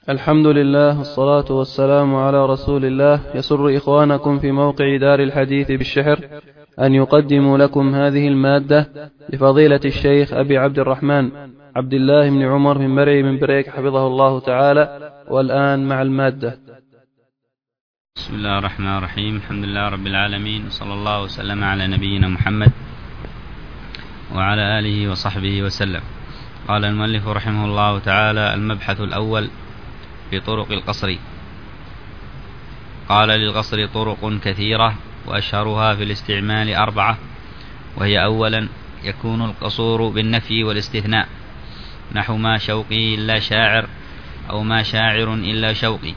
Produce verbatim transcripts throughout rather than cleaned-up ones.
الحمد لله والصلاة والسلام على رسول الله. يسر إخوانكم في موقع دار الحديث بالشحر أن يقدموا لكم هذه المادة لفضيلة الشيخ أبي عبد الرحمن عبد الله بن عمر بن مرعي بن بريك حفظه الله تعالى. والآن مع المادة. بسم الله الرحمن الرحيم. الحمد لله رب العالمين، وصلى الله وسلم على نبينا محمد وعلى آله وصحبه وسلم. قال المؤلف رحمه الله تعالى: المبحث الأول في طرق القصر. قال: للقصر طرق كثيرة، وأشهرها في الاستعمال أربعة، وهي: أولا، يكون القصور بالنفي والاستثناء، نحو ما شوقي إلا شاعر، أو ما شاعر إلا شوقي.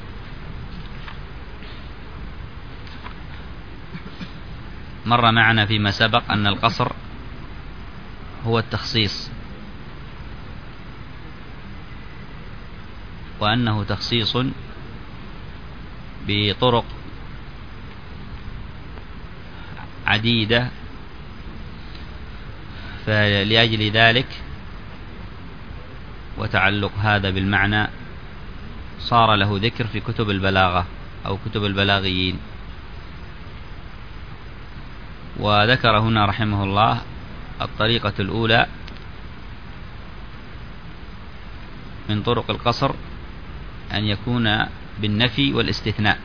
مر معنا فيما سبق أن القصر هو التخصيص، وأنه تخصيص بطرق عديدة، فلأجل ذلك وتعلق هذا بالمعنى صار له ذكر في كتب البلاغة أو كتب البلاغيين. وذكر هنا رحمه الله الطريقة الأولى من طرق القصر أن يكون بالنفي والاستثناء،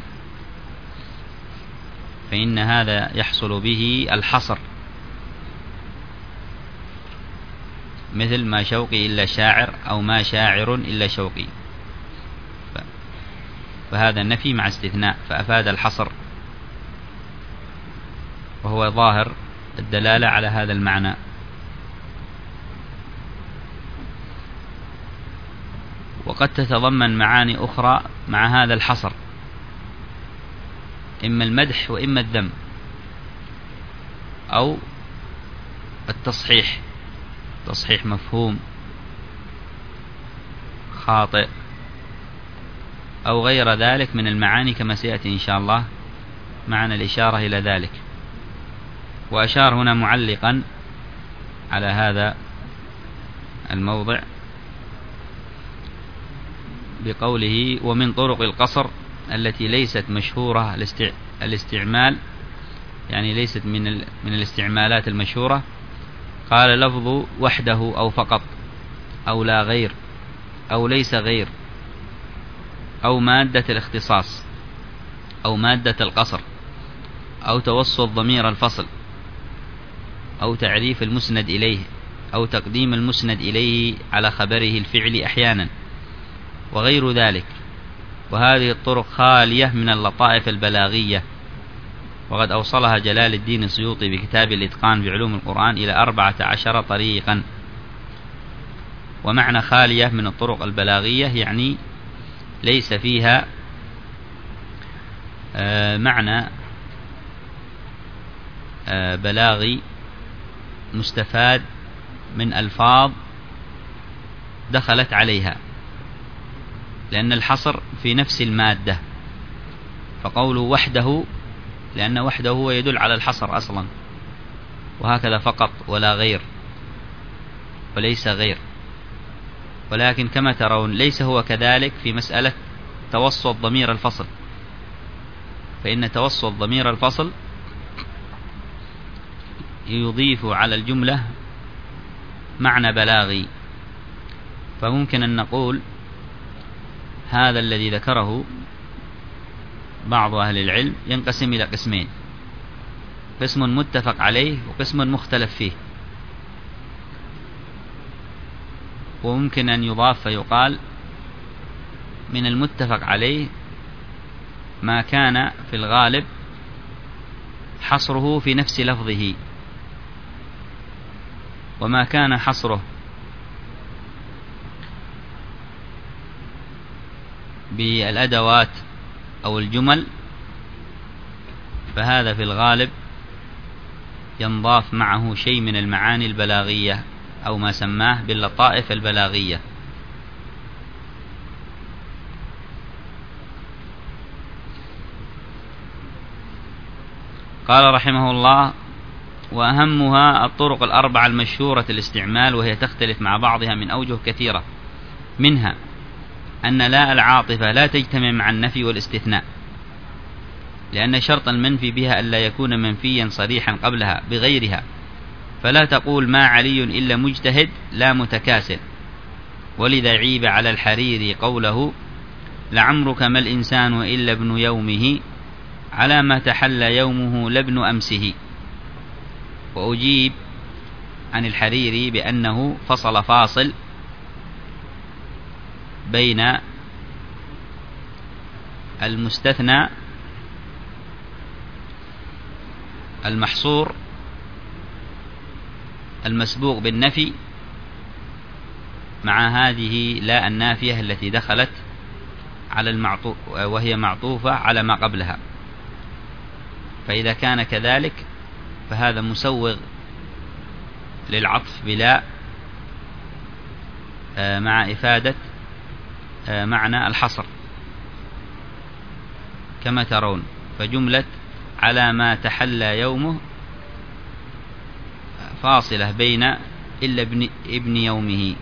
فإن هذا يحصل به الحصر، مثل ما شوقي إلا شاعر، أو ما شاعر إلا شوقي، فهذا النفي مع استثناء فأفاد الحصر، وهو ظاهر الدلالة على هذا المعنى. وقد تتضمن معاني أخرى مع هذا الحصر، إما المدح وإما الذم، أو التصحيح، تصحيح مفهوم خاطئ، أو غير ذلك من المعاني، كما سيأتي إن شاء الله معنا الإشارة إلى ذلك. وأشار هنا معلقا على هذا الموضع بقوله: ومن طرق القصر التي ليست مشهورة الاستعمال، يعني ليست من من الاستعمالات المشهورة، قال: لفظ وحده، أو فقط، أو لا غير، أو ليس غير، أو مادة الاختصاص، أو مادة القصر، أو توسط ضمير الفصل، أو تعريف المسند إليه، أو تقديم المسند إليه على خبره الفعل أحيانا، وغير ذلك. وهذه الطرق خالية من اللطائف البلاغية، وقد أوصلها جلال الدين السيوطي بكتاب الإتقان بعلوم القرآن إلى أربعة عشر طريقا. ومعنى خالية من الطرق البلاغية يعني ليس فيها معنى بلاغي مستفاد من ألفاظ دخلت عليها، لأن الحصر في نفس المادة، فقوله وحده لأن وحده هو يدل على الحصر أصلا، وهكذا فقط، ولا غير، وليس غير. ولكن كما ترون ليس هو كذلك في مسألة توسط ضمير الفصل، فإن توسط ضمير الفصل يضيف على الجملة معنى بلاغي، فممكن أن نقول هذا الذي ذكره بعض أهل العلم ينقسم إلى قسمين: قسم متفق عليه وقسم مختلف فيه. وممكن أن يضاف فيقال من المتفق عليه ما كان في الغالب حصره في نفس لفظه، وما كان حصره بالأدوات أو الجمل فهذا في الغالب ينضاف معه شيء من المعاني البلاغية، أو ما سماه باللطائف البلاغية. قال رحمه الله: وأهمها الطرق الأربعة المشهورة الاستعمال، وهي تختلف مع بعضها من أوجه كثيرة، منها أن لا العاطفة لا تجتمع مع النفي والاستثناء، لأن شرط المنفي بها ألا يكون منفيا صريحا قبلها بغيرها، فلا تقول ما علي إلا مجتهد لا متكاسل. ولذا عيب على الحريري قوله لعمرك ما الإنسان إلا ابن يومه على ما تحلى يومه لابن أمسه. وأجيب عن الحريري بأنه فصل فاصل بين المستثنى المحصور المسبوق بالنفي مع هذه لا النافية التي دخلت على المعطوف وهي معطوفة على ما قبلها. فإذا كان كذلك فهذا مسوغ للعطف بلا مع إفادة معنى الحصر كما ترون. فجملة على ما تحلى يومه فاصلة بين إلا ابن, ابن يومه.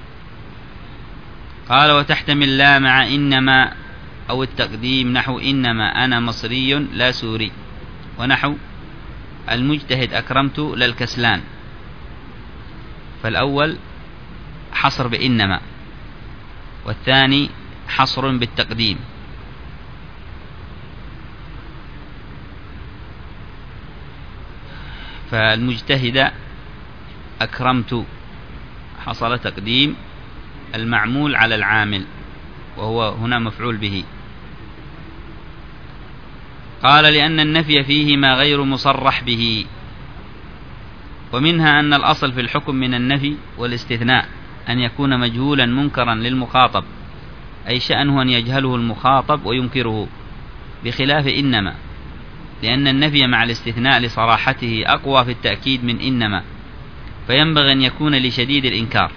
قال وتحتمل لا مع إنما أو التقديم نحو إنما أنا مصري لا سوري، ونحو المجتهد أكرمت للكسلان. فالأول حصر بإنما، والثاني حصر بالتقديم. فالمجتهد أكرمت حصل تقديم المعمول على العامل، وهو هنا مفعول به. قال لأن النفي فيهما غير مصرح به، ومنها أن الأصل في الحكم من النفي والاستثناء أن يكون مجهولا منكرا للمخاطب، أي شأنه أن يجهله المخاطب وينكره، بخلاف إنما، لأن النفي مع الاستثناء لصراحته أقوى في التأكيد من إنما، فينبغي أن يكون لشديد الإنكار.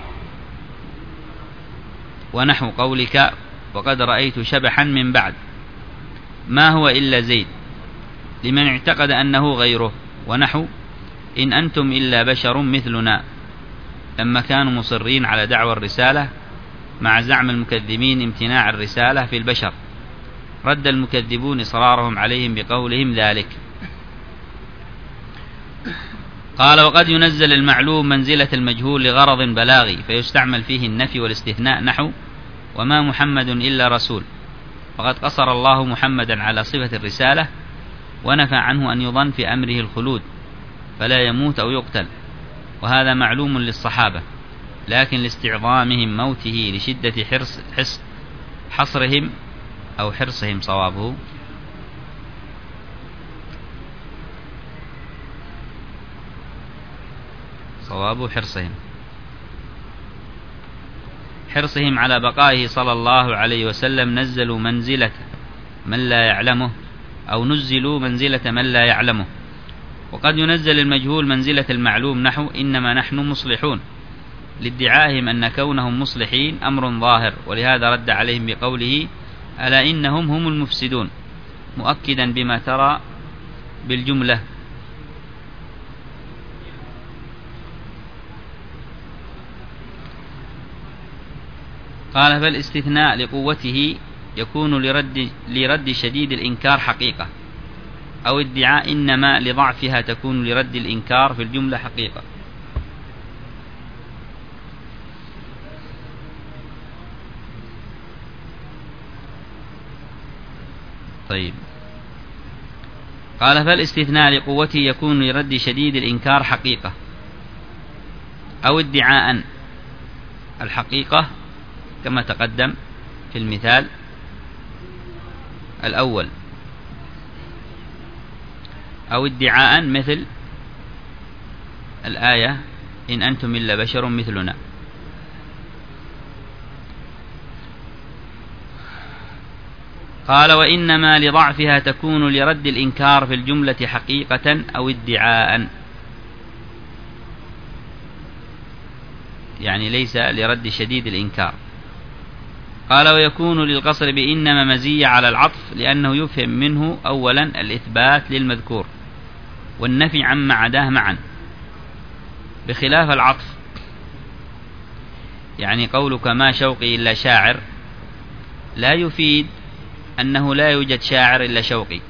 ونحو قولك وقد رأيت شبحا من بعد ما هو إلا زيد لمن اعتقد أنه غيره. ونحو إن أنتم إلا بشر مثلنا، لما كانوا مصرين على دعوى الرسالة مع زعم المكذبين امتناع الرسالة في البشر، رد المكذبون إصرارهم عليهم بقولهم ذلك. قال وقد ينزل المعلوم منزلة المجهول لغرض بلاغي فيستعمل فيه النفي والاستثناء، نحو وما محمد إلا رسول، فقد قصر الله محمدا على صفة الرسالة ونفى عنه أن يظن في أمره الخلود فلا يموت أو يقتل، وهذا معلوم للصحابة، لكن لاستعظامهم موته لشدة حرص حص حصرهم أو حرصهم صوابه صواب حرصهم حرصهم على بقائه صلى الله عليه وسلم، نزلوا منزلة من لا يعلمه أو نزلوا منزلة من لا يعلمه. وقد ينزل المجهول منزلة المعلوم، نحو إنما نحن مصلحون، لادعائهم أن كونهم مصلحين أمر ظاهر، ولهذا رد عليهم بقوله ألا إنهم هم المفسدون، مؤكدا بما ترى بالجملة. قال فالاستثناء لقوته يكون لرد, لرد شديد الإنكار حقيقة، أو ادعاء إنما لضعفها تكون لرد الإنكار في الجملة حقيقة. طيب قال فالاستثناء لقوته يكون لرد شديد الإنكار حقيقة أو ادعاء الحقيقة كما تقدم في المثال الأول، أو ادعاء مثل الآية إن أنتم إلا بشر مثلنا. قال وإنما لضعفها تكون لرد الإنكار في الجملة حقيقة أو ادعاء، يعني ليس لرد شديد الإنكار. قال ويكون للقصر بإنما مزية على العطف، لأنه يفهم منه أولا الإثبات للمذكور والنفي عما عداه معا، بخلاف العطف، يعني قولك ما شوقي إلا شاعر لا يفيد أنه لا يوجد شاعر إلا شوقي،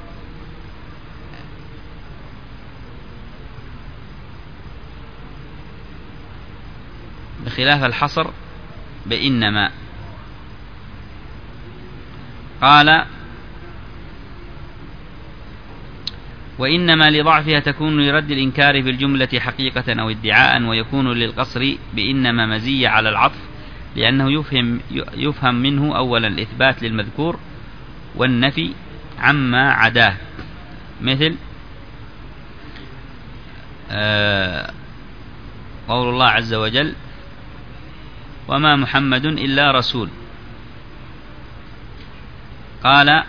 بخلاف الحصر بإنما. قال وإنما لضعفها تكون لرد الإنكار في الجملة حقيقة أو ادعاء، ويكون للقصر بإنما مزية على العطف، لأنه يفهم, يفهم منه أولا الإثبات للمذكور والنفي عما عداه، مثل آه قول الله عز وجل وما محمد إلا رسول. قال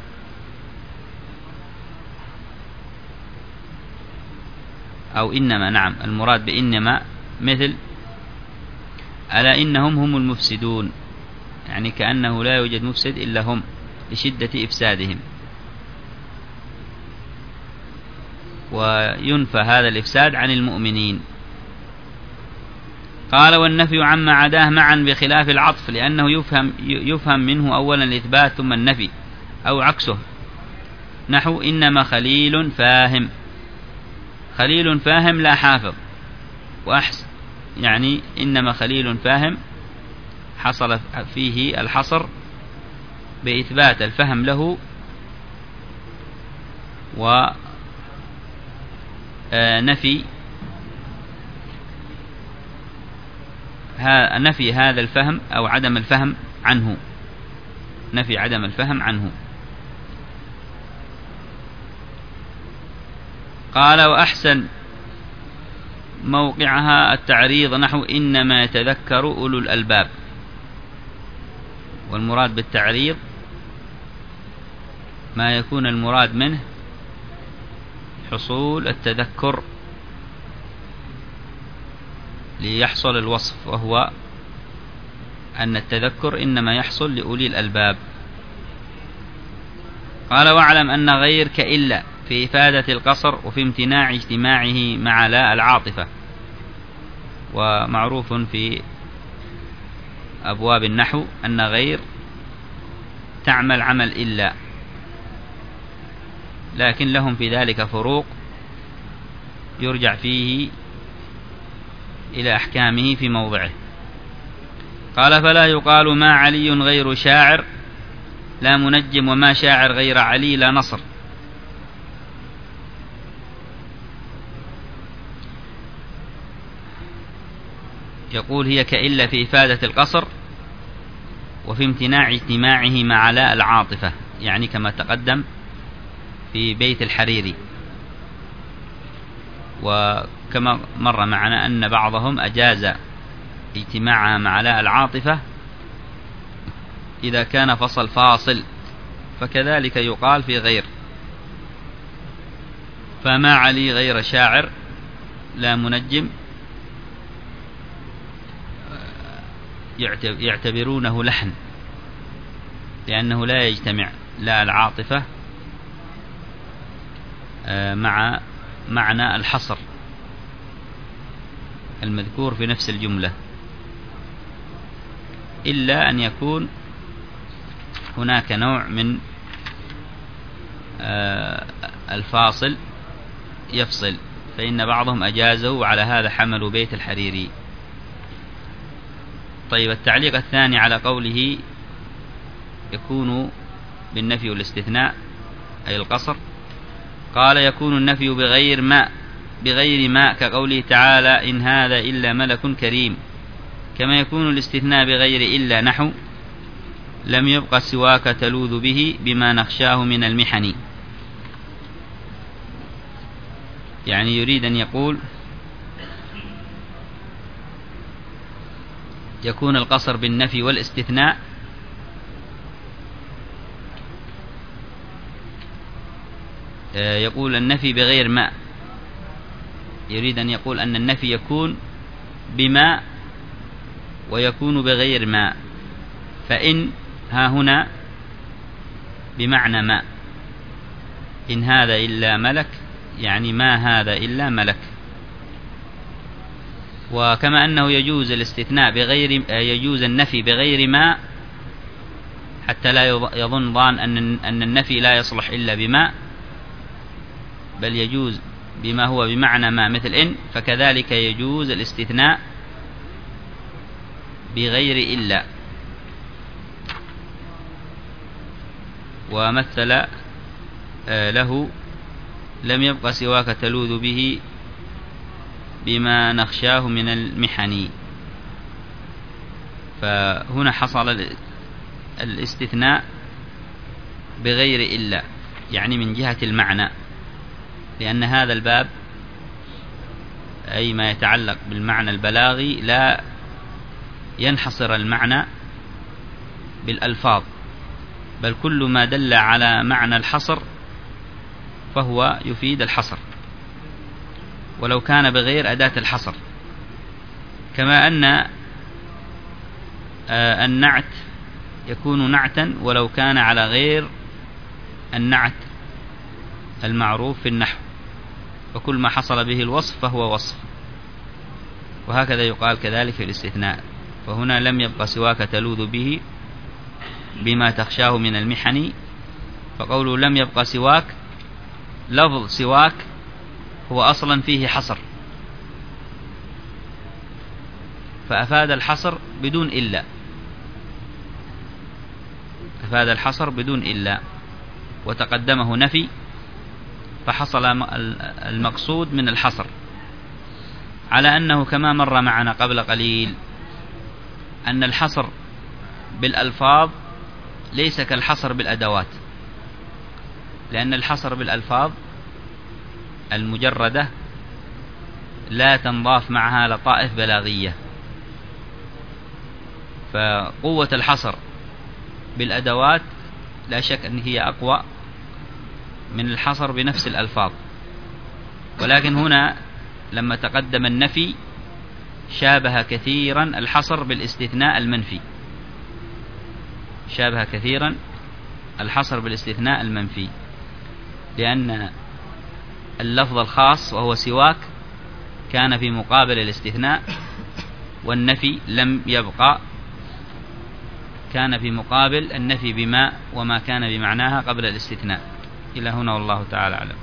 أو إنما، نعم المراد بإنما مثل ألا إنهم هم المفسدون، يعني كأنه لا يوجد مفسد إلا هم لشدة إفسادهم، وينفى هذا الإفساد عن المؤمنين. قال والنفي عما عداه معا بخلاف العطف، لأنه يفهم, يفهم منه أولا الإثبات ثم النفي، أو عكسه، نحو إنما خليل فاهم، خليل فاهم لا حافظ، وأحسن يعني إنما خليل فاهم حصل فيه الحصر بإثبات الفهم له ونفي نفي هذا الفهم أو عدم الفهم عنه، نفي عدم الفهم عنه. قال وأحسن موقعها التعريض نحو إنما يتذكر أولو الألباب، والمراد بالتعريض ما يكون المراد منه حصول التذكر ليحصل الوصف، وهو أن التذكر إنما يحصل لأولي الألباب. قال واعلم أن غير كإلا في إفادة القصر وفي امتناع اجتماعه مع لا العاطفة، ومعروف في أبواب النحو أن غير تعمل عمل إلا، لكن لهم في ذلك فروق يرجع فيه إلى أحكامه في موضعه. قال فلا يقال ما علي غير شاعر لا منجم، وما شاعر غير علي لا نصر. يقول هي كإلا في إفادة القصر وفي امتناع اجتماعه مع لا العاطفة، يعني كما تقدم في بيت الحريري. وكما مر معنا أن بعضهم أجاز اجتماعها مع لا العاطفة إذا كان فصل فاصل، فكذلك يقال في غير. فما علي غير شاعر لا منجم يعتبرونه لحن، لأنه لا يجتمع لا العاطفة مع معنى الحصر المذكور في نفس الجملة، إلا أن يكون هناك نوع من الفاصل يفصل، فإن بعضهم أجازه وعلى هذا حملوا بيت الحريري. طيب التعليق الثاني على قوله يكون بالنفي والاستثناء أي القصر. قال يكون النفي بغير ما بغير ما كقوله تعالى إن هذا إلا ملك كريم، كما يكون الاستثناء بغير إلا نحو لم يبق سواك تلوذ به بما نخشاه من المحن. يعني يريد أن يقول يكون القصر بالنفي والاستثناء يقول النفي بغير ما، يريد أن يقول أن النفي يكون بما ويكون بغير ما، فإن ها هنا بمعنى ما، إن هذا إلا ملك يعني ما هذا إلا ملك. وكما أنه يجوز الاستثناء بغير يجوز النفي بغير ما حتى لا يظن ظان أن أن النفي لا يصلح إلا بما، بل يجوز بما هو بمعنى ما مثل إن، فكذلك يجوز الاستثناء بغير إلا. ومثل له لم يبق سواك تلوذ به بما نخشاه من المحن. فهنا حصل الاستثناء بغير إلا، يعني من جهة المعنى، لأن هذا الباب أي ما يتعلق بالمعنى البلاغي لا ينحصر المعنى بالألفاظ، بل كل ما دل على معنى الحصر فهو يفيد الحصر، ولو كان بغير أداة الحصر. كما أن النعت يكون نعتا ولو كان على غير النعت المعروف في النحو، وكل ما حصل به الوصف فهو وصف. وهكذا يقال كذلك في الاستثناء. فهنا لم يبق سواك تلوذ به بما تخشاه من المحن، فقوله لم يبق سواك، لفظ سواك هو أصلا فيه حصر، فأفاد الحصر بدون إلا، أفاد الحصر بدون إلا، وتقدمه نفي فحصل المقصود من الحصر، على أنه كما مر معنا قبل قليل أن الحصر بالألفاظ ليس كالحصر بالأدوات، لأن الحصر بالألفاظ المجردة لا تنضاف معها لطائف بلاغية، فقوة الحصر بالأدوات لا شك أن هي أقوى من الحصر بنفس الألفاظ. ولكن هنا لما تقدم النفي شابه كثيرا الحصر بالاستثناء المنفي، شابه كثيرا الحصر بالاستثناء المنفي، لأن اللفظ الخاص وهو سواك كان في مقابل الاستثناء، والنفي لم يبقى كان في مقابل النفي بما وما كان بمعناها قبل الاستثناء. إلى هنا والله تعالى أعلم.